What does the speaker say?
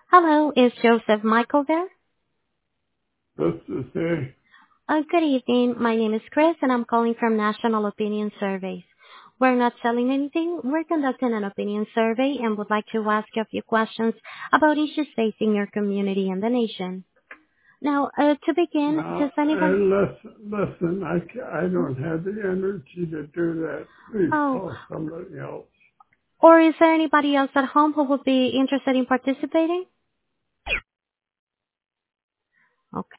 Hello, is Joseph Michael there? This is a Good evening. My name is Chris, and I'm calling from National Opinion Surveys. We're not selling anything. We're conducting an opinion survey and would like to ask you a few questions about issues facing your community and the nation. Now, to begin, does now. anyone... Listen. I don't have the energy to do that. Please Oh, call somebody else. or is there anybody else at home who would be interested in participating? Okay.